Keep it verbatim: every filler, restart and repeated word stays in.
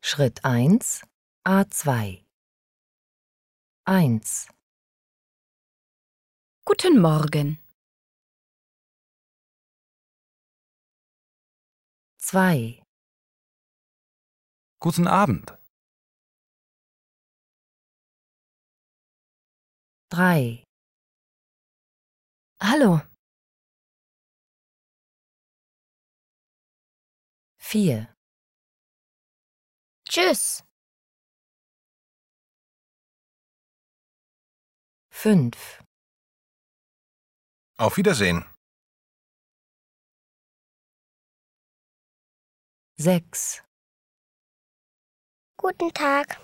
Schritt eins, A zwei. eins. Guten Morgen. zwei. Guten Abend. drei. Hallo. vier. Tschüss. fünf. Auf Wiedersehen. sechs. Guten Tag.